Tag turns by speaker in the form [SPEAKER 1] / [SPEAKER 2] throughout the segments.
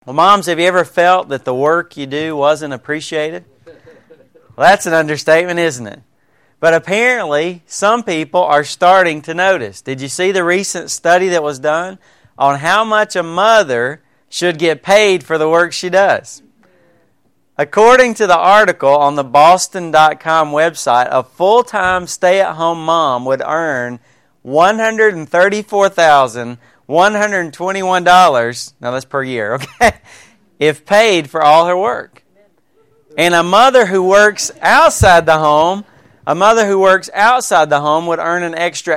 [SPEAKER 1] Well, moms, have you ever felt that the work you do wasn't appreciated? Well, that's an understatement, isn't it? But apparently, some people are starting to notice. Did you see the recent study that was done on how much a mother should get paid for the work she does? According to the article on the Boston.com website, a full-time stay-at-home mom would earn $134,121, now that's per year, okay, if paid for all her work. And a mother who works outside the home would earn an extra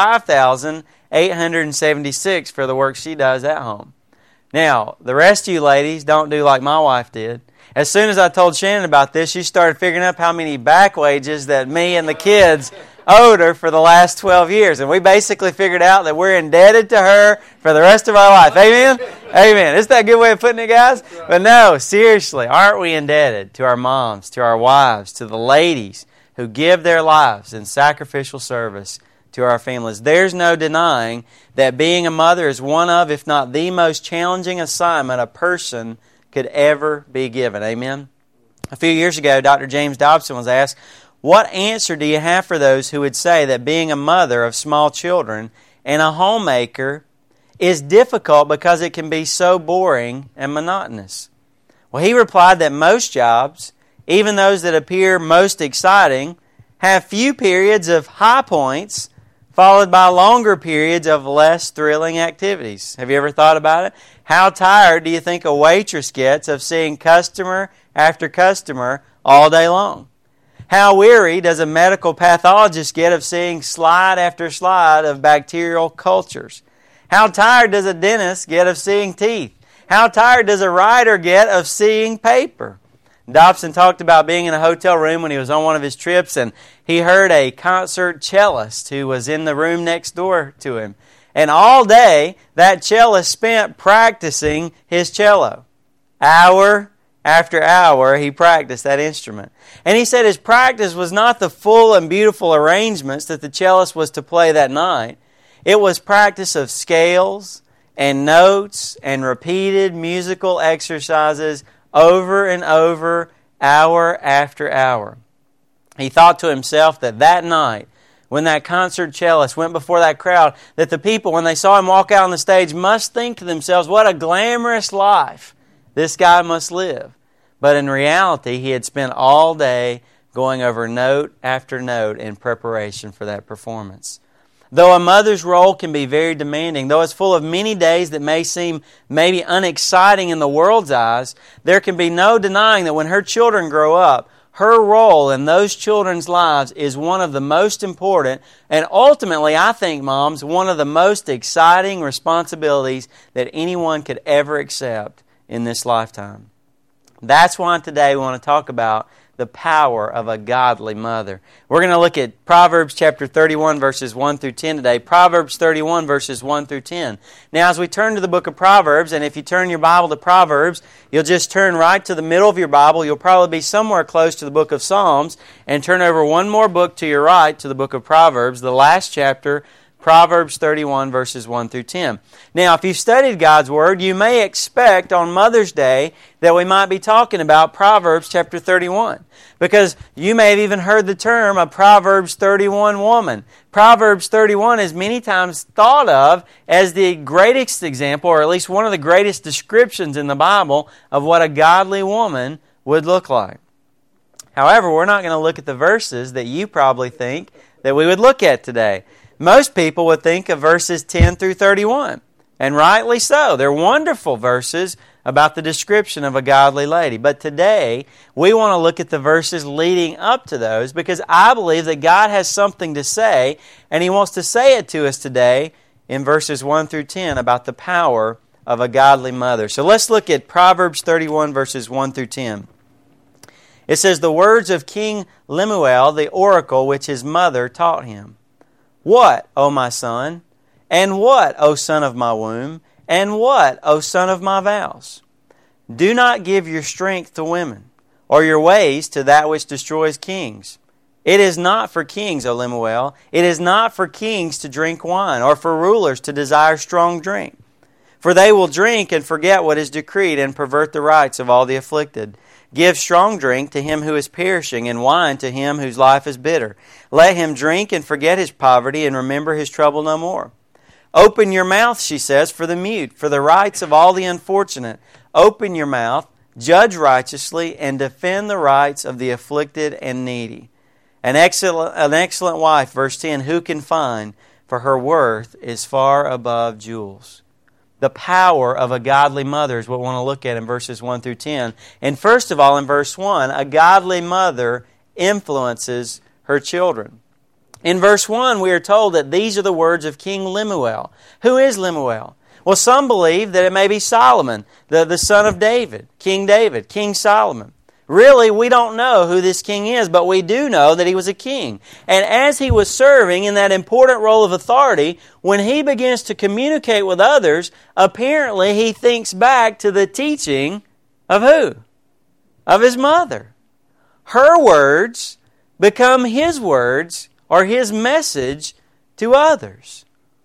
[SPEAKER 1] $85,876 for the work she does at home. Now, the rest of you ladies don't do like my wife did. As soon as I told Shannon about this, she started figuring out how many back wages that me and the kids owed her for the last 12 years. And we basically figured out that we're indebted to her for the rest of our life. Amen? Amen. Isn't that a good way of putting it, guys? But no, seriously, aren't we indebted to our moms, to our wives, to the ladies who give their lives in sacrificial service to our families? There's no denying that being a mother is one of, if not the most challenging assignment a person could ever be given. Amen? A few years ago, Dr. James Dobson was asked, what answer do you have for those who would say that being a mother of small children and a homemaker is difficult because it can be so boring and monotonous? Well, he replied that most jobs, even those that appear most exciting, have few periods of high points followed by longer periods of less thrilling activities. Have you ever thought about it? How tired do you think a waitress gets of seeing customer after customer all day long? How weary does a medical pathologist get of seeing slide after slide of bacterial cultures? How tired does a dentist get of seeing teeth? How tired does a writer get of seeing paper? Dobson talked about being in a hotel room when he was on one of his trips, and he heard a concert cellist who was in the room next door to him. And all day, that cellist spent practicing his cello. Hour after hour, he practiced that instrument. And he said his practice was not the full and beautiful arrangements that the cellist was to play that night. It was practice of scales and notes and repeated musical exercises over and over, hour after hour. He thought to himself that night, when that concert cellist went before that crowd, that the people, when they saw him walk out on the stage, must think to themselves, what a glamorous life this guy must live. But in reality, he had spent all day going over note after note in preparation for that performance. Though a mother's role can be very demanding, though it's full of many days that may seem maybe unexciting in the world's eyes, there can be no denying that when her children grow up, her role in those children's lives is one of the most important and ultimately, I think, moms, one of the most exciting responsibilities that anyone could ever accept in this lifetime. That's why today we want to talk about the power of a godly mother. We're going to look at Proverbs chapter 31 verses 1 through 10 today. Proverbs 31 verses 1 through 10. Now as we turn to the book of Proverbs, and if you turn your Bible to Proverbs, you'll just turn right to the middle of your Bible. You'll probably be somewhere close to the book of Psalms, and turn over one more book to your right to the book of Proverbs, the last chapter, Proverbs 31 verses 1 through 10. Now, if you've studied God's Word, you may expect on Mother's Day that we might be talking about Proverbs chapter 31. Because you may have even heard the term a Proverbs 31 woman. Proverbs 31 is many times thought of as the greatest example, or at least one of the greatest descriptions in the Bible of what a godly woman would look like. However, we're not going to look at the verses that you probably think that we would look at today. Most people would think of verses 10 through 31, and rightly so. They're wonderful verses about the description of a godly lady. But today, we want to look at the verses leading up to those because I believe that God has something to say, and He wants to say it to us today in verses 1 through 10 about the power of a godly mother. So let's look at Proverbs 31 verses 1 through 10. It says, "The words of King Lemuel, the oracle which his mother taught him. What, O my son? And what, O son of my womb? And what, O son of my vows? Do not give your strength to women, or your ways to that which destroys kings. It is not for kings, O Lemuel, it is not for kings to drink wine, or for rulers to desire strong drink. For they will drink and forget what is decreed and pervert the rights of all the afflicted. Give strong drink to him who is perishing, and wine to him whose life is bitter. Let him drink and forget his poverty and remember his trouble no more. Open your mouth, she says, for the mute, for the rights of all the unfortunate. Open your mouth, judge righteously, and defend the rights of the afflicted and needy. An excellent wife, verse 10, who can find? For her worth is far above jewels. The power of a godly mother is what we want to look at in verses 1 through 10. And first of all, in verse 1, a godly mother influences her children. In verse 1, we are told that these are the words of King Lemuel. Who is Lemuel? Well, some believe that it may be Solomon, the son of David, King Solomon. Really, we don't know who this king is, but we do know that he was a king. And as he was serving in that important role of authority, when he begins to communicate with others, apparently he thinks back to the teaching of who? Of his mother. Her words become his words or his message to others.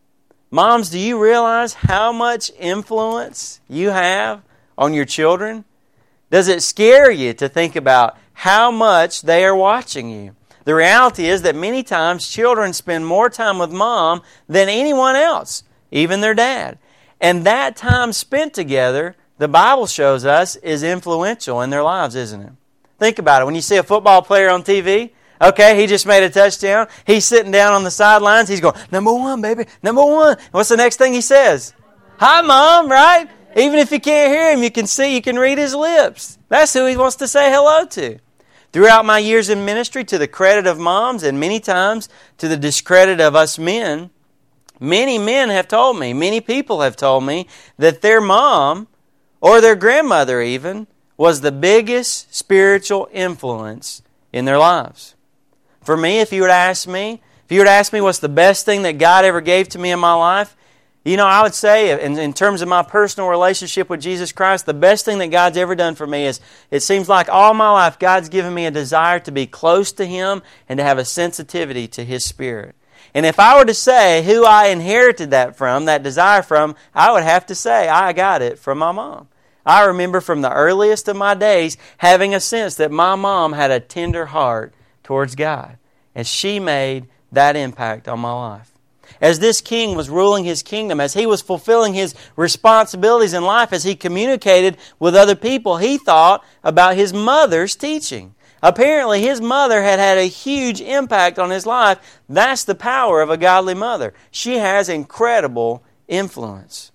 [SPEAKER 1] Moms, do you realize how much influence you have on your children? Does it scare you to think about how much they are watching you? The reality is that many times children spend more time with mom than anyone else, even their dad. And that time spent together, the Bible shows us, is influential in their lives, isn't it? Think about it. When you see a football player on TV, okay, he just made a touchdown. He's sitting down on the sidelines. He's going, "Number one, baby, number one." What's the next thing he says? "Hi, Mom," right? Even if you can't hear him, you can read his lips. That's who he wants to say hello to. Throughout my years in ministry, to the credit of moms and many times to the discredit of us men, many men have told me, many people have told me that their mom or their grandmother even was the biggest spiritual influence in their lives. For me, if you were to ask me what's the best thing that God ever gave to me in my life, I would say, in terms of my personal relationship with Jesus Christ, the best thing that God's ever done for me is, it seems like all my life, God's given me a desire to be close to Him and to have a sensitivity to His Spirit. And if I were to say who I inherited that desire from, I would have to say I got it from my mom. I remember from the earliest of my days having a sense that my mom had a tender heart towards God. And she made that impact on my life. As this king was ruling his kingdom, as he was fulfilling his responsibilities in life, as he communicated with other people, he thought about his mother's teaching. Apparently, his mother had had a huge impact on his life. That's the power of a godly mother. She has incredible influence.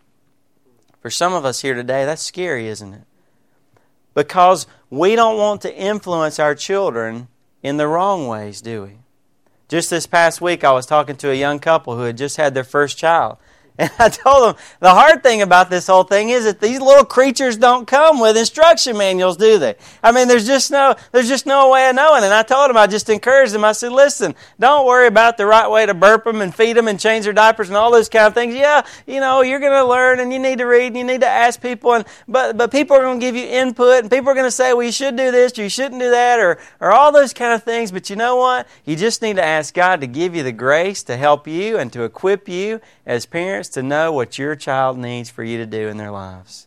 [SPEAKER 1] For some of us here today, that's scary, isn't it? Because we don't want to influence our children in the wrong ways, do we? Just this past week, I was talking to a young couple who had just had their first child. And I told them, the hard thing about this whole thing is that these little creatures don't come with instruction manuals, do they? I mean, there's just no way of knowing. And I told them, I just encouraged them. I said, listen, don't worry about the right way to burp them and feed them and change their diapers and all those kind of things. Yeah, you're going to learn and you need to read and you need to ask people. But people are going to give you input and people are going to say, well, you should do this or you shouldn't do that or all those kind of things. But you know what? You just need to ask God to give you the grace to help you and to equip you as parents to know what your child needs for you to do in their lives.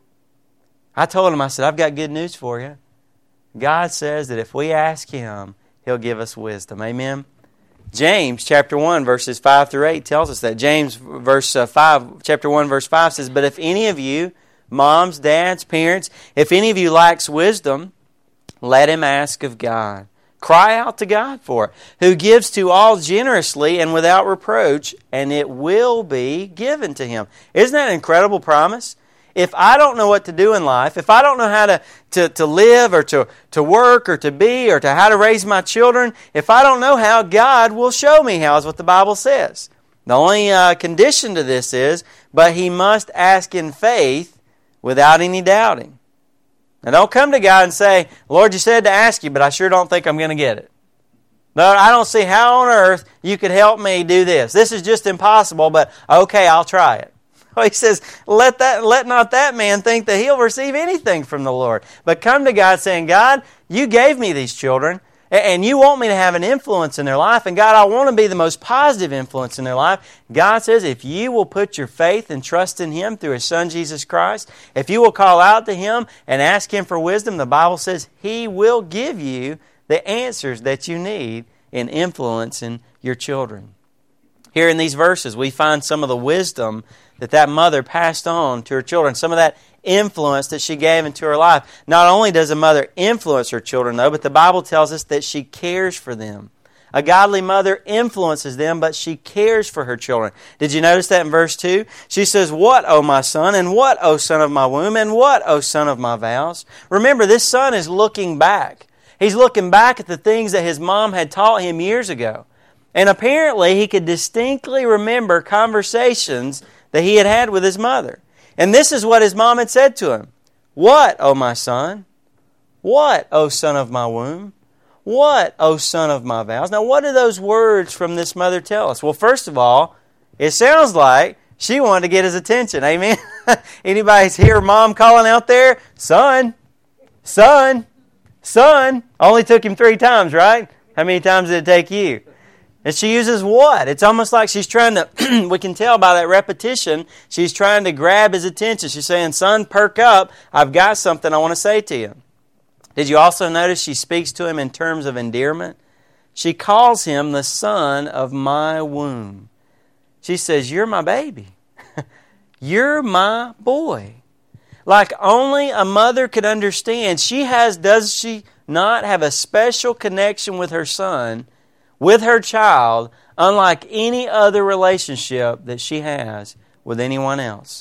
[SPEAKER 1] I told him, I said, I've got good news for you. God says that if we ask Him, He'll give us wisdom. Amen? James chapter 1 verses 5 through 8 tells us that. James chapter 1 verse 5 says, but if any of you, moms, dads, parents, if any of you lacks wisdom, let him ask of God. Cry out to God for it, who gives to all generously and without reproach, and it will be given to him. Isn't that an incredible promise? If I don't know what to do in life, if I don't know how to live or to work or to be or to how to raise my children, if I don't know how, God will show me how, is what the Bible says. The only condition to this is, but he must ask in faith without any doubting. Now don't come to God and say, Lord, you said to ask you, but I sure don't think I'm going to get it. Lord, I don't see how on earth you could help me do this. This is just impossible, but okay, I'll try it. Well, he says, let not that man think that he'll receive anything from the Lord. But come to God saying, God, you gave me these children. And you want me to have an influence in their life. And God, I want to be the most positive influence in their life. God says, if you will put your faith and trust in Him through His Son, Jesus Christ, if you will call out to Him and ask Him for wisdom, the Bible says He will give you the answers that you need in influencing your children. Here in these verses, we find some of the wisdom that mother passed on to her children, some of that influence that she gave into her life. Not only does a mother influence her children, though, but the Bible tells us that she cares for them. A godly mother influences them, but she cares for her children. Did you notice that in verse 2? She says, "What, O my son, and what, O son of my womb, and what, O son of my vows?" Remember, this son is looking back. He's looking back at the things that his mom had taught him years ago. And apparently, he could distinctly remember conversations that he had with his mother. And this is what his mom had said to him. "What, O my son? What, O son of my womb? What, O son of my vows?" Now, what do those words from this mother tell us? Well, first of all, it sounds like she wanted to get his attention. Amen? Anybody hear mom calling out there? Son, son, son. Only took him 3 times, right? How many times did it take you? And she uses what? It's almost like she's trying to, we can tell by that repetition, she's trying to grab his attention. She's saying, "Son, perk up. I've got something I want to say to you." Did you also notice she speaks to him in terms of endearment? She calls him the son of my womb. She says, "You're my baby. You're my boy." Like only a mother could understand. Does she not have a special connection with her son, with her child, unlike any other relationship that she has with anyone else?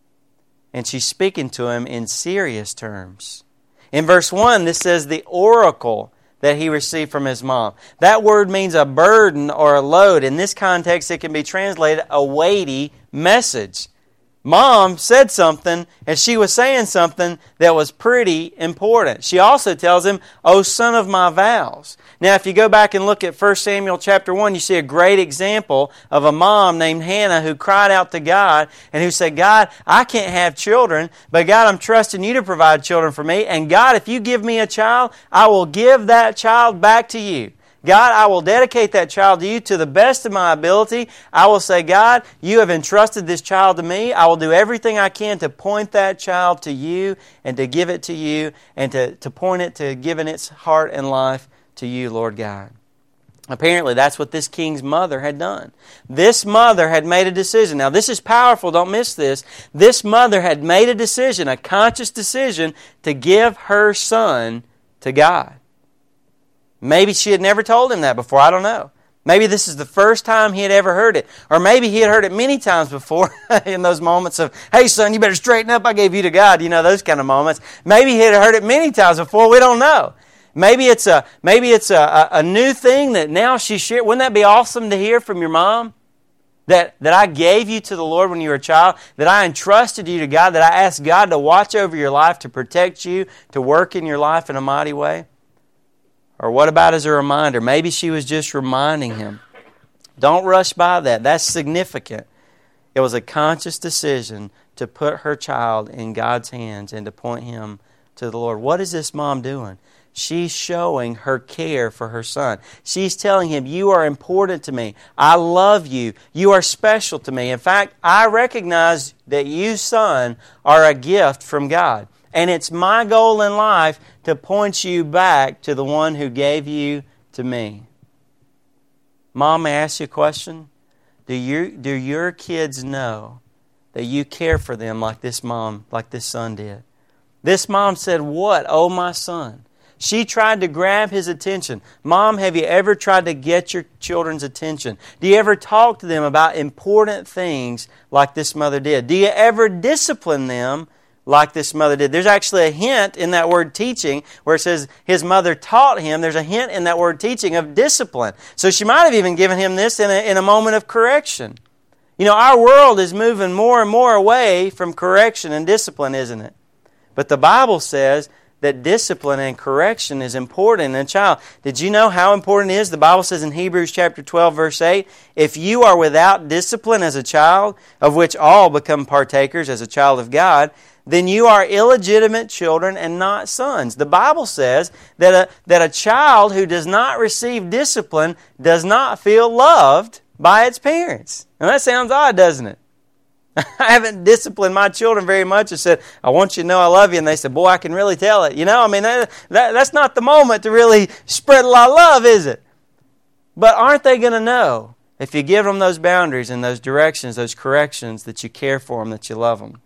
[SPEAKER 1] And she's speaking to him in serious terms. In verse 1, this says the oracle that he received from his mom. That word means a burden or a load. In this context, it can be translated a weighty message. Mom said something, and she was saying something that was pretty important. She also tells him, "O son of my vows." Now, if you go back and look at 1 Samuel chapter 1, you see a great example of a mom named Hannah who cried out to God and who said, "God, I can't have children, but God, I'm trusting you to provide children for me. And God, if you give me a child, I will give that child back to you. God, I will dedicate that child to you to the best of my ability. I will say, God, you have entrusted this child to me. I will do everything I can to point that child to you and to give it to you and to point it to giving its heart and life to you, Lord God." Apparently, that's what this king's mother had done. This mother had made a decision. Now, this is powerful. Don't miss this. This mother had made a decision, a conscious decision, to give her son to God. Maybe she had never told him that before. I don't know. Maybe this is the first time he had ever heard it. Or maybe he had heard it many times before in those moments of, "Hey, son, you better straighten up. I gave you to God." You know, those kind of moments. Maybe he had heard it many times before. We don't know. Maybe it's a new thing that now she shared. Wouldn't that be awesome to hear from your mom? That I gave you to the Lord when you were a child, that I entrusted you to God, that I asked God to watch over your life, to protect you, to work in your life in a mighty way? Or what about as a reminder? Maybe she was just reminding him. Don't rush by that. That's significant. It was a conscious decision to put her child in God's hands and to point him to the Lord. What is this mom doing? She's showing her care for her son. She's telling him, "You are important to me. I love you. You are special to me. In fact, I recognize that you, son, are a gift from God. And it's my goal in life to point you back to the one who gave you to me." Mom, may I ask you a question? Do your kids know that you care for them like this mom, like this son did? This mom said, "What, oh my son?" She tried to grab his attention. Mom, have you ever tried to get your children's attention? Do you ever talk to them about important things like this mother did? Do you ever discipline them like this mother did? There's actually a hint in that word teaching where it says his mother taught him. There's a hint in that word teaching of discipline. So she might have even given him this in a moment of correction. You know, our world is moving more and more away from correction and discipline, isn't it? But the Bible says that discipline and correction is important in a child. Did you know how important it is? The Bible says in Hebrews chapter 12, verse 8, if you are without discipline as a child, of which all become partakers as a child of God, then you are illegitimate children and not sons. The Bible says that a child who does not receive discipline does not feel loved by its parents. Now that sounds odd, doesn't it? I haven't disciplined my children very much. I said, I want you to know I love you. And they said, boy, I can really tell it. You know, I mean, that's not the moment to really spread a lot of love, is it? But aren't they going to know, if you give them those boundaries and those directions, those corrections, that you care for them, that you love them?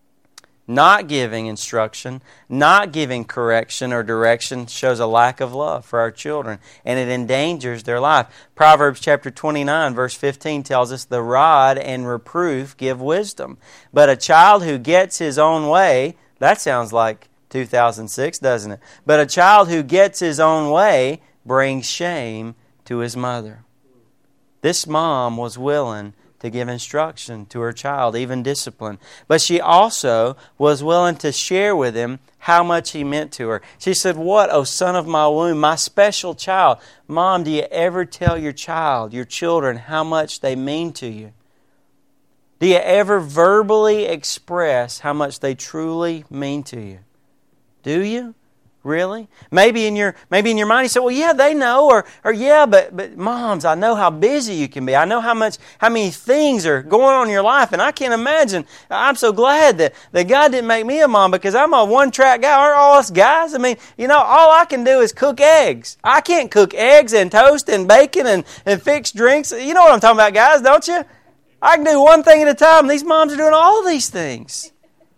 [SPEAKER 1] Not giving instruction, not giving correction or direction shows a lack of love for our children, and it endangers their life. Proverbs chapter 29, verse 15 tells us, the rod and reproof give wisdom, but a child who gets his own way, that sounds like 2006, doesn't it? But a child who gets his own way brings shame to his mother. This mom was willing to give instruction to her child, even discipline. But she also was willing to share with him how much he meant to her. She said, what, O son of my womb, my special child. Mom, do you ever tell your child, your children, how much they mean to you? Do you ever verbally express how much they truly mean to you? Do you? Really? Maybe in your mind you say, well, yeah, they know, or yeah, but moms, I know how busy you can be. I know how many things are going on in your life, and I can't imagine. I'm so glad that God didn't make me a mom, because I'm a one-track guy. Aren't all us guys? I mean, all I can do is cook eggs. I can't cook eggs and toast and bacon and fix drinks. You know what I'm talking about, guys, don't you? I can do one thing at a time. These moms are doing all these things.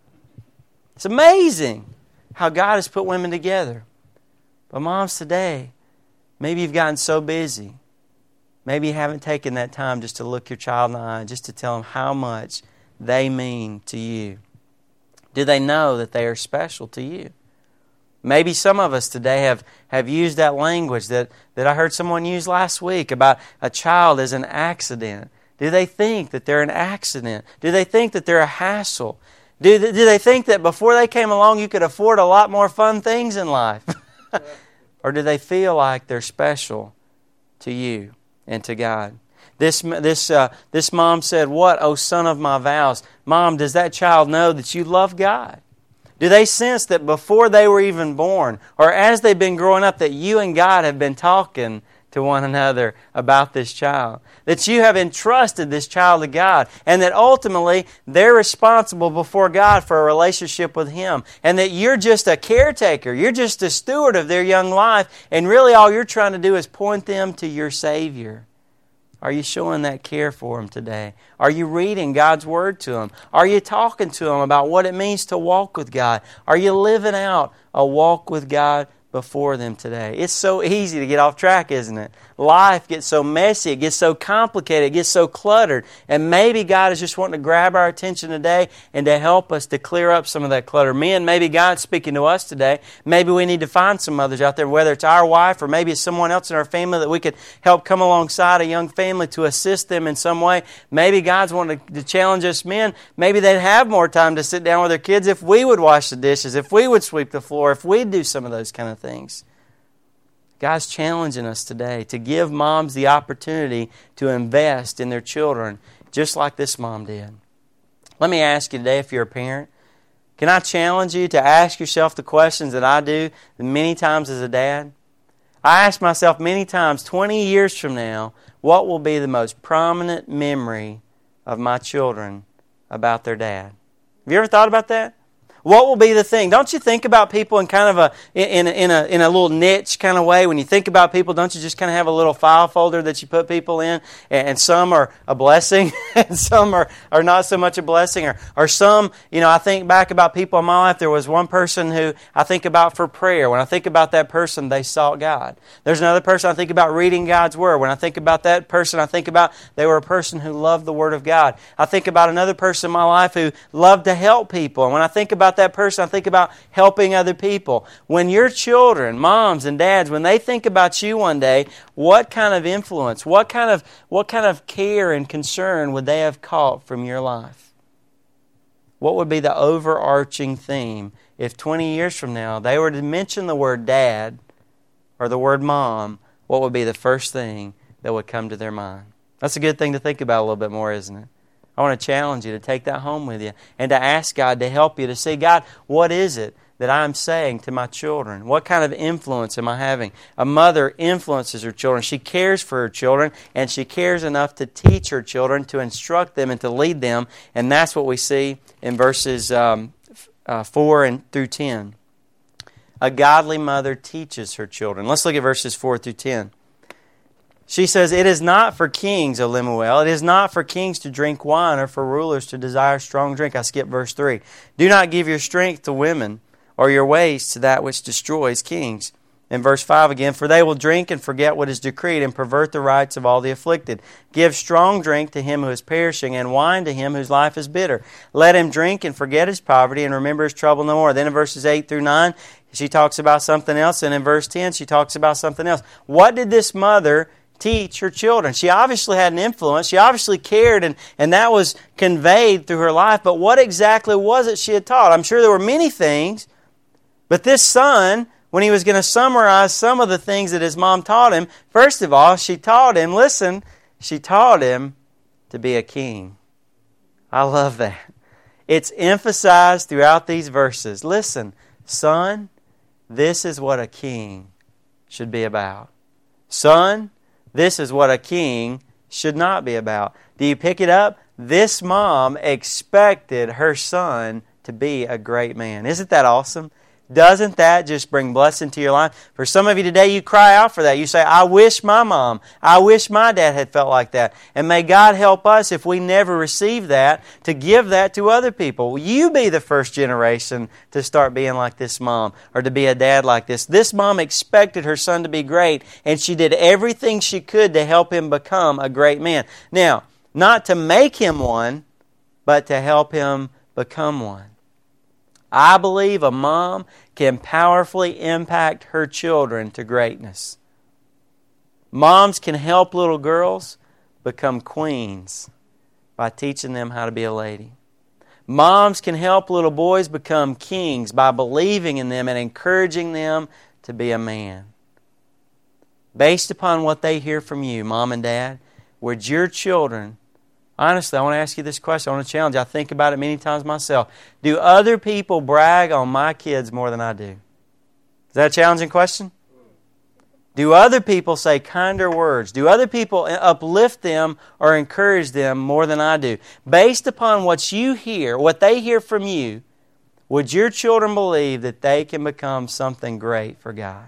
[SPEAKER 1] It's amazing how God has put women together. But moms today, maybe you've gotten so busy. Maybe you haven't taken that time just to look your child in the eye, just to tell them how much they mean to you. Do they know that they are special to you? Maybe some of us today have used that language that I heard someone use last week about a child as an accident. Do they think that they're an accident? Do they think that they're a hassle? Do they think that before they came along you could afford a lot more fun things in life? Or do they feel like they're special to you and to God? This mom said, what, O son of my vows? Mom, does that child know that you love God? Do they sense that before they were even born, or as they've been growing up, that you and God have been talking to one another about this child? That you have entrusted this child to God, and that ultimately they're responsible before God for a relationship with Him, and that you're just a caretaker, you're just a steward of their young life, and really all you're trying to do is point them to your Savior. Are you showing that care for them today? Are you reading God's Word to them? Are you talking to them about what it means to walk with God? Are you living out a walk with God before them today? It's so easy to get off track, isn't it? Life gets so messy, it gets so complicated, it gets so cluttered. And maybe God is just wanting to grab our attention today and to help us to clear up some of that clutter. Men, maybe God's speaking to us today. Maybe we need to find some others out there, whether it's our wife or maybe it's someone else in our family that we could help come alongside a young family to assist them in some way. Maybe God's wanting to challenge us men. Maybe they'd have more time to sit down with their kids if we would wash the dishes, if we would sweep the floor, if we'd do some of those kind of things. God's challenging us today to give moms the opportunity to invest in their children, just like this mom did. Let me ask you today, if you're a parent, can I challenge you to ask yourself the questions that I do many times as a dad? I ask myself many times, 20 years from now, what will be the most prominent memory of my children about their dad? Have you ever thought about that? What will be the thing? Don't you think about people in kind of in a little niche kind of way? When you think about people, don't you just kind of have a little file folder that you put people in? And some are a blessing, and some are not so much a blessing. Or some, I think back about people in my life. There was one person who I think about for prayer. When I think about that person, they sought God. There's another person I think about reading God's Word. When I think about that person, I think about they were a person who loved the Word of God. I think about another person in my life who loved to help people. And when I think about that person, I think about helping other people. When your children, moms and dads, when they think about you one day, what kind of influence, what kind of care and concern would they have caught from your life? What would be the overarching theme if 20 years from now they were to mention the word dad or the word mom, what would be the first thing that would come to their mind? That's a good thing to think about a little bit more, isn't it? I want to challenge you to take that home with you and to ask God to help you to see, God, what is it that I'm saying to my children? What kind of influence am I having? A mother influences her children. She cares for her children, and she cares enough to teach her children, to instruct them, and to lead them. And that's what we see in verses 4 and through 10. A godly mother teaches her children. Let's look at verses 4 through 10. She says, "It is not for kings, O Lemuel, it is not for kings to drink wine or for rulers to desire strong drink." I skip verse 3. "Do not give your strength to women or your waist to that which destroys kings." In verse 5 again, "For they will drink and forget what is decreed and pervert the rights of all the afflicted. Give strong drink to him who is perishing and wine to him whose life is bitter. Let him drink and forget his poverty and remember his trouble no more." Then in verses 8 through 9, she talks about something else. And in verse 10, she talks about something else. What did this mother teach her children? She obviously had an influence. She obviously cared, and that was conveyed through her life. But what exactly was it she had taught? I'm sure there were many things, but this son, when he was going to summarize some of the things that his mom taught him, first of all, she taught him, listen, she taught him to be a king. I love that. It's emphasized throughout these verses. Listen, son, this is what a king should be about. Son, this is what a king should not be about. Do you pick it up? This mom expected her son to be a great man. Isn't that awesome? Doesn't that just bring blessing to your life? For some of you today, you cry out for that. You say, I wish my mom, I wish my dad had felt like that. And may God help us, if we never receive that, to give that to other people. You be the first generation to start being like this mom, or to be a dad like this. This mom expected her son to be great, and she did everything she could to help him become a great man. Now, not to make him one, but to help him become one. I believe a mom can powerfully impact her children to greatness. Moms can help little girls become queens by teaching them how to be a lady. Moms can help little boys become kings by believing in them and encouraging them to be a man. Based upon what they hear from you, Mom and Dad, would your children... Honestly, I want to ask you this question. I want to challenge you. I think about it many times myself. Do other people brag on my kids more than I do? Is that a challenging question? Do other people say kinder words? Do other people uplift them or encourage them more than I do? Based upon what you hear, what they hear from you, would your children believe that they can become something great for God?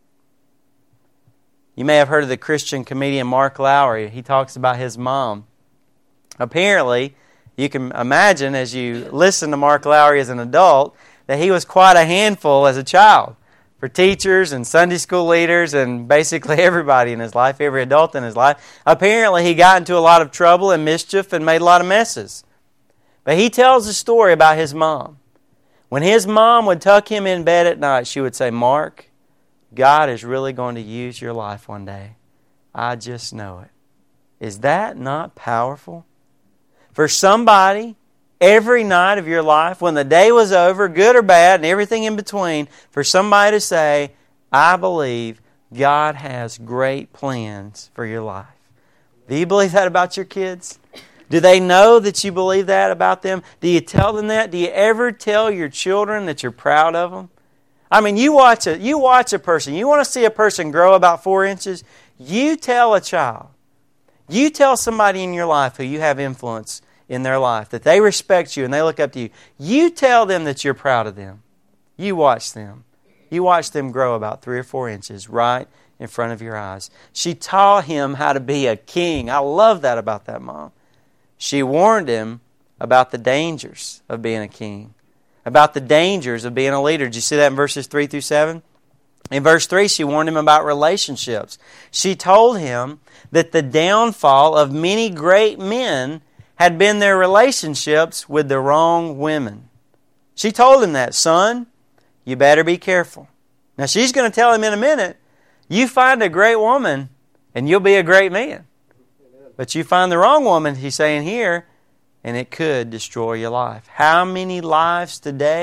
[SPEAKER 1] You may have heard of the Christian comedian Mark Lowry. He talks about his mom. Apparently, you can imagine as you listen to Mark Lowry as an adult, that he was quite a handful as a child for teachers and Sunday school leaders and basically everybody in his life, every adult in his life. Apparently, he got into a lot of trouble and mischief and made a lot of messes. But he tells a story about his mom. When his mom would tuck him in bed at night, she would say, "Mark, God is really going to use your life one day. I just know it." Is that not powerful? For somebody, every night of your life, when the day was over, good or bad, and everything in between, for somebody to say, I believe God has great plans for your life. Do you believe that about your kids? Do they know that you believe that about them? Do you tell them that? Do you ever tell your children that you're proud of them? I mean, you watch a person. You want to see a person grow about 4 inches? You tell a child. You tell somebody in your life who you have influence in their life, that they respect you and they look up to you. You tell them that you're proud of them. You watch them. You watch them grow about 3 or 4 inches right in front of your eyes. She taught him how to be a king. I love that about that mom. She warned him about the dangers of being a king, about the dangers of being a leader. Did you see that in verses 3 through 7? In verse 3, she warned him about relationships. She told him that the downfall of many great men had been their relationships with the wrong women. She told him that, son, you better be careful. Now she's going to tell him in a minute, you find a great woman and you'll be a great man. But you find the wrong woman, he's saying here, and it could destroy your life. How many lives today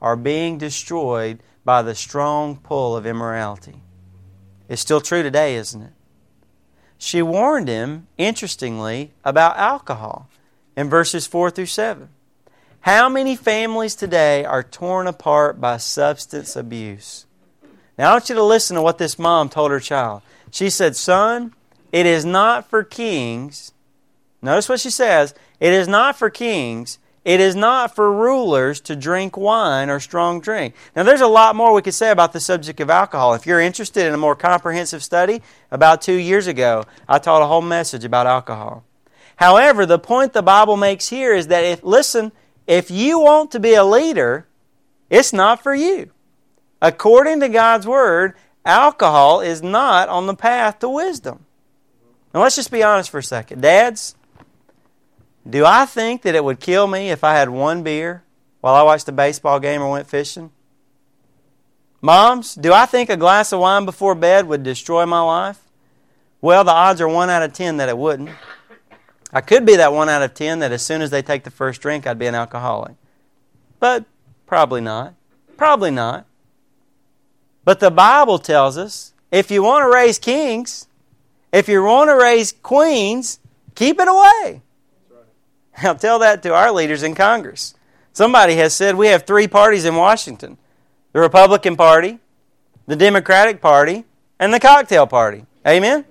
[SPEAKER 1] are being destroyed by the strong pull of immorality. It's still true today, isn't it? She warned him, interestingly, about alcohol in verses 4 through 7. How many families today are torn apart by substance abuse? Now I want you to listen to what this mom told her child. She said, "Son, it is not for kings." Notice what she says. "It is not for kings. It is not for rulers to drink wine or strong drink." Now there's a lot more we could say about the subject of alcohol. If you're interested in a more comprehensive study, about 2 years ago, I taught a whole message about alcohol. However, the point the Bible makes here is that if you want to be a leader, it's not for you. According to God's Word, alcohol is not on the path to wisdom. Now let's just be honest for a second. Dads, do I think that it would kill me if I had one beer while I watched a baseball game or went fishing? Moms, do I think a glass of wine before bed would destroy my life? Well, the odds are 1 out of 10 that it wouldn't. I could be that 1 out of 10 that as soon as they take the first drink, I'd be an alcoholic. But probably not. Probably not. But the Bible tells us, if you want to raise kings, if you want to raise queens, keep it away. I'll tell that to our leaders in Congress. Somebody has said we have 3 parties in Washington. The Republican Party, the Democratic Party, and the Cocktail Party. Amen?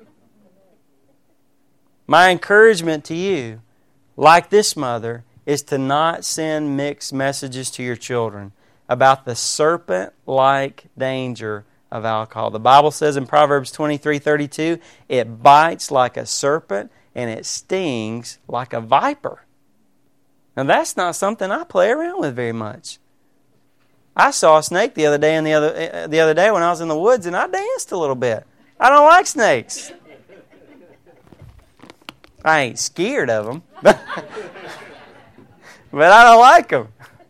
[SPEAKER 1] My encouragement to you, like this mother, is to not send mixed messages to your children about the serpent-like danger of alcohol. The Bible says in Proverbs 23:32, it bites like a serpent and it stings like a viper. Now that's not something I play around with very much. I saw a snake the other day when I was in the woods, and I danced a little bit. I don't like snakes. I ain't scared of them, but I don't like them.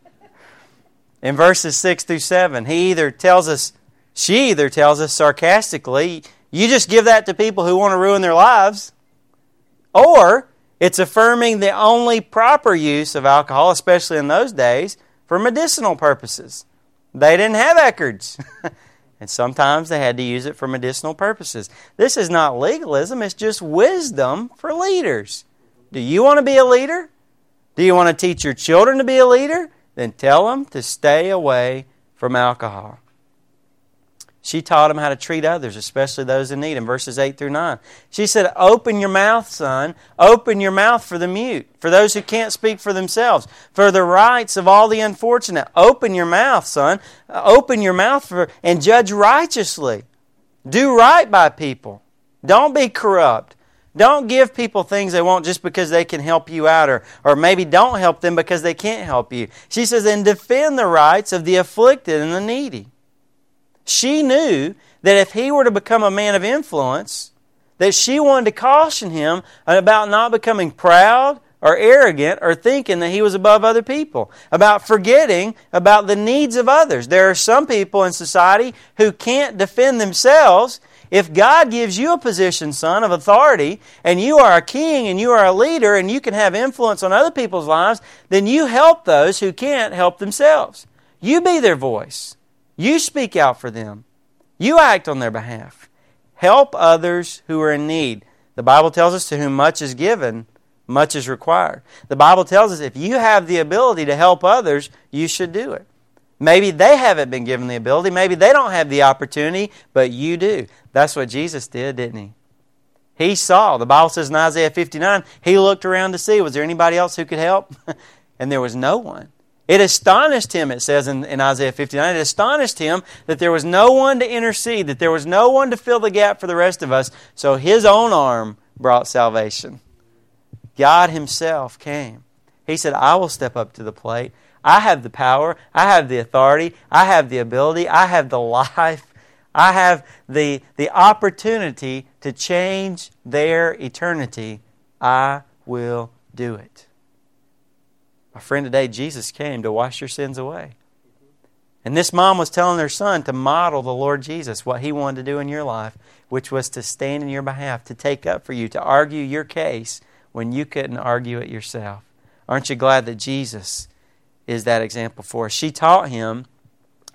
[SPEAKER 1] In verses 6 through 7, she either tells us sarcastically, you just give that to people who want to ruin their lives, or it's affirming the only proper use of alcohol, especially in those days, for medicinal purposes. They didn't have Eckards. And sometimes they had to use it for medicinal purposes. This is not legalism, it's just wisdom for leaders. Do you want to be a leader? Do you want to teach your children to be a leader? Then tell them to stay away from alcohol. She taught them how to treat others, especially those in need, in verses 8 through 9. She said, open your mouth, son. Open your mouth for the mute, for those who can't speak for themselves, for the rights of all the unfortunate. Open your mouth, son. Open your mouth and judge righteously. Do right by people. Don't be corrupt. Don't give people things they want just because they can help you out, or maybe don't help them because they can't help you. She says, and defend the rights of the afflicted and the needy. She knew that if he were to become a man of influence, that she wanted to caution him about not becoming proud or arrogant or thinking that he was above other people, about forgetting about the needs of others. There are some people in society who can't defend themselves. If God gives you a position, son, of authority, and you are a king and you are a leader and you can have influence on other people's lives, then you help those who can't help themselves. You be their voice. You speak out for them. You act on their behalf. Help others who are in need. The Bible tells us to whom much is given, much is required. The Bible tells us if you have the ability to help others, you should do it. Maybe they haven't been given the ability. Maybe they don't have the opportunity, but you do. That's what Jesus did, didn't He? He saw. The Bible says in Isaiah 59, He looked around to see, was there anybody else who could help? And there was no one. It astonished Him, it says in Isaiah 59, it astonished Him that there was no one to intercede, that there was no one to fill the gap for the rest of us, so His own arm brought salvation. God Himself came. He said, I will step up to the plate. I have the power. I have the authority. I have the ability. I have the life. I have the opportunity to change their eternity. I will do it. My friend, today Jesus came to wash your sins away. And this mom was telling her son to model the Lord Jesus, what He wanted to do in your life, which was to stand in your behalf, to take up for you, to argue your case when you couldn't argue it yourself. Aren't you glad that Jesus is that example for us? She taught him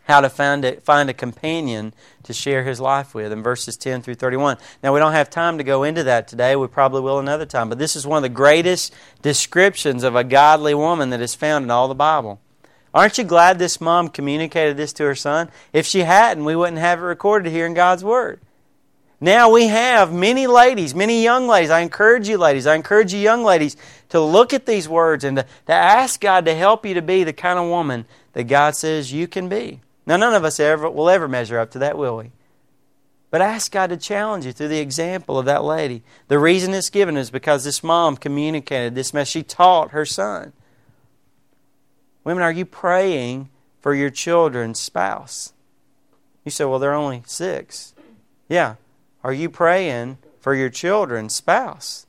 [SPEAKER 1] how to find a companion to share his life with in verses 10 through 31. Now, we don't have time to go into that today. We probably will another time. But this is one of the greatest descriptions of a godly woman that is found in all the Bible. Aren't you glad this mom communicated this to her son? If she hadn't, we wouldn't have it recorded here in God's Word. Now we have many ladies, many young ladies. I encourage you ladies, I encourage you young ladies to look at these words and to ask God to help you to be the kind of woman that God says you can be. Now, none of us will ever measure up to that, will we? But ask God to challenge you through the example of that lady. The reason it's given is because this mom communicated this message. She taught her son. Women, are you praying for your children's spouse? You say, well, they're only 6. Yeah. Are you praying for your children's spouse?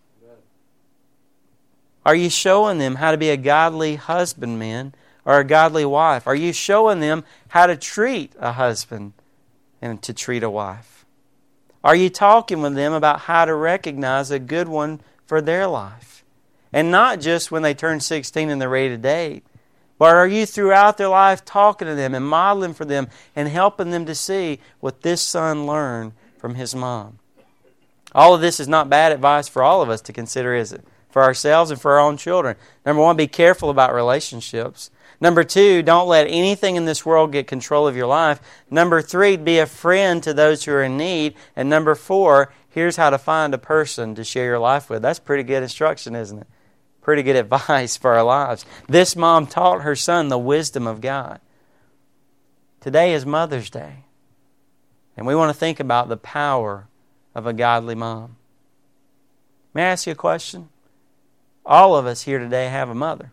[SPEAKER 1] Are you showing them how to be a godly husbandman or a godly wife? Are you showing them how to treat a husband and to treat a wife? Are you talking with them about how to recognize a good one for their life? And not just when they turn 16 and they're ready to date, but are you throughout their life talking to them and modeling for them and helping them to see what this son learned from his mom? All of this is not bad advice for all of us to consider, is it? For ourselves and for our own children. Number 1, be careful about relationships. Number 2, don't let anything in this world get control of your life. Number 3, be a friend to those who are in need. And number 4, here's how to find a person to share your life with. That's pretty good instruction, isn't it? Pretty good advice for our lives. This mom taught her son the wisdom of God. Today is Mother's Day. And we want to think about the power of a godly mom. May I ask you a question? All of us here today have a mother.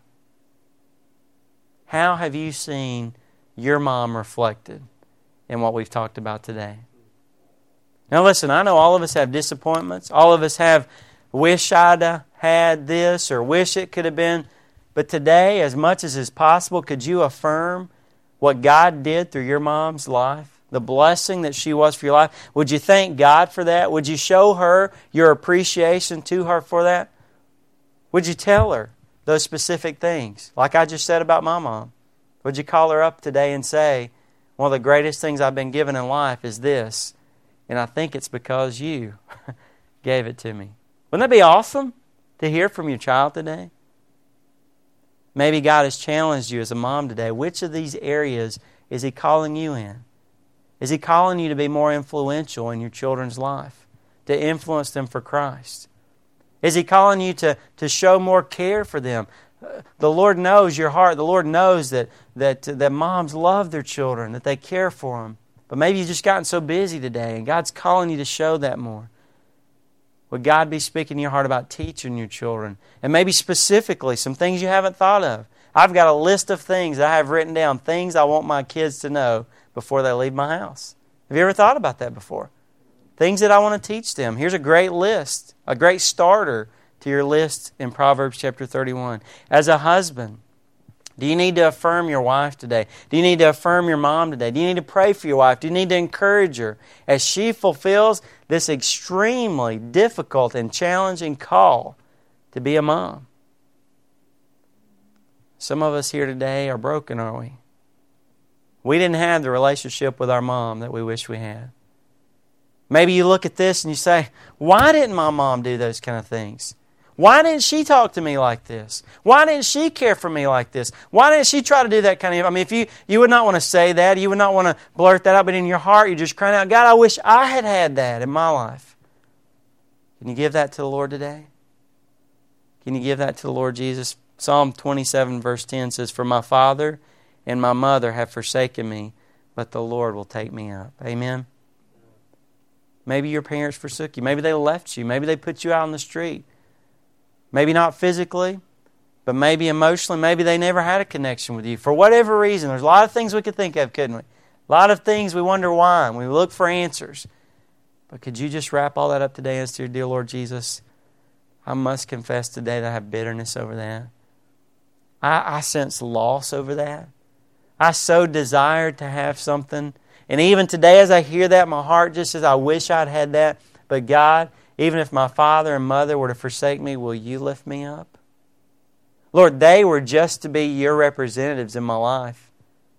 [SPEAKER 1] How have you seen your mom reflected in what we've talked about today? Now listen, I know all of us have disappointments. All of us have wish I'd had this or wish it could have been. But today, as much as is possible, could you affirm what God did through your mom's life? The blessing that she was for your life? Would you thank God for that? Would you show her your appreciation to her for that? Would you tell her those specific things? Like I just said about my mom. Would you call her up today and say, one of the greatest things I've been given in life is this, and I think it's because you gave it to me. Wouldn't that be awesome to hear from your child today? Maybe God has challenged you as a mom today. Which of these areas is He calling you in? Is He calling you to be more influential in your children's life? To influence them for Christ? Is He calling you to show more care for them? The Lord knows your heart. The Lord knows that moms love their children, that they care for them. But maybe you've just gotten so busy today, and God's calling you to show that more. Would God be speaking to your heart about teaching your children? And maybe specifically some things you haven't thought of. I've got a list of things that I have written down, things I want my kids to know before they leave my house. Have you ever thought about that before? Things that I want to teach them. Here's a great list, a great starter to your list in Proverbs chapter 31. As a husband, do you need to affirm your wife today? Do you need to affirm your mom today? Do you need to pray for your wife? Do you need to encourage her as she fulfills this extremely difficult and challenging call to be a mom? Some of us here today are broken, aren't we? We didn't have the relationship with our mom that we wish we had. Maybe you look at this and you say, why didn't my mom do those kind of things? Why didn't she talk to me like this? Why didn't she care for me like this? Why didn't she try to do that kind of... I mean, if you would not want to say that, you would not want to blurt that out, but in your heart you're just crying out, God, I wish I had had that in my life. Can you give that to the Lord today? Can you give that to the Lord Jesus? Psalm 27 verse 10 says, for my father and my mother have forsaken me, but the Lord will take me up. Amen? Maybe your parents forsook you. Maybe they left you. Maybe they put you out on the street. Maybe not physically, but maybe emotionally. Maybe they never had a connection with you. For whatever reason, there's a lot of things we could think of, couldn't we? A lot of things we wonder why, and we look for answers. But could you just wrap all that up today and say, dear Lord Jesus, I must confess today that I have bitterness over that. I sense loss over that. I so desired to have something. And even today as I hear that, my heart just says, I wish I'd had that. But God, even if my father and mother were to forsake me, will you lift me up? Lord, they were just to be your representatives in my life.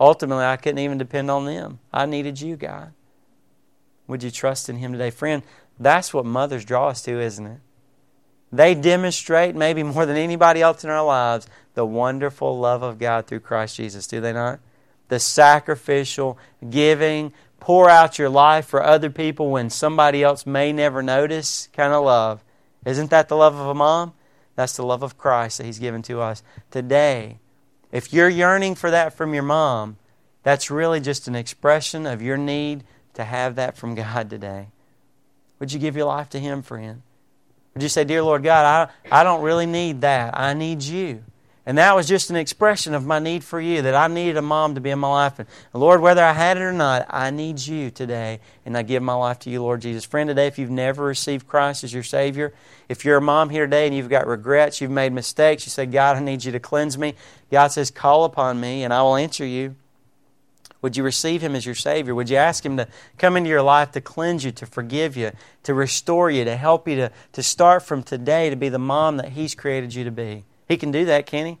[SPEAKER 1] ultimately I couldn't even depend on them. I needed you, God. Would you trust in Him today? Friend, that's what mothers draw us to, isn't it? They demonstrate, maybe more than anybody else in our lives, the wonderful love of God through Christ Jesus, do they not? The sacrificial, giving, pour out your life for other people when somebody else may never notice kind of love. Isn't that the love of a mom? That's the love of Christ that He's given to us. Today, if you're yearning for that from your mom, that's really just an expression of your need to have that from God today. Would you give your life to Him, friend? Would you say, Dear Lord God, I don't really need that. I need You. And that was just an expression of my need for You, that I needed a mom to be in my life. And Lord, whether I had it or not, I need You today. And I give my life to You, Lord Jesus. Friend, today, if you've never received Christ as your Savior, if you're a mom here today and you've got regrets, you've made mistakes, you say, God, I need You to cleanse me. God says, call upon me and I will answer you. Would you receive Him as your Savior? Would you ask Him to come into your life to cleanse you, to forgive you, to restore you, to help you to start from today to be the mom that He's created you to be? He can do that, can He?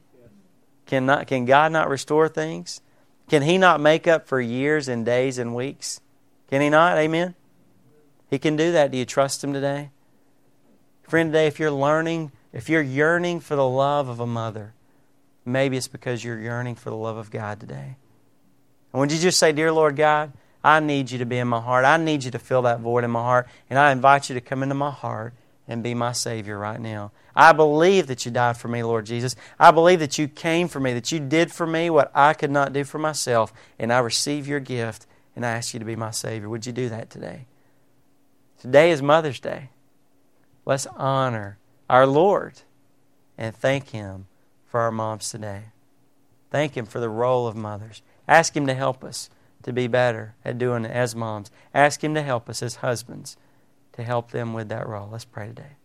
[SPEAKER 1] Can God not restore things? Can He not make up for years and days and weeks? Can He not? Amen? He can do that. Do you trust Him today? Friend, today, if you're yearning for the love of a mother, maybe it's because you're yearning for the love of God today. And would you just say, Dear Lord God, I need You to be in my heart. I need You to fill that void in my heart. And I invite You to come into my heart and be my Savior right now. I believe that You died for me, Lord Jesus. I believe that You came for me, that You did for me what I could not do for myself. And I receive Your gift, and I ask You to be my Savior. Would you do that today? Today is Mother's Day. Let's honor our Lord and thank Him for our moms today. Thank Him for the role of mothers. Ask Him to help us to be better at doing it as moms. Ask Him to help us as husbands to help them with that role. Let's pray today.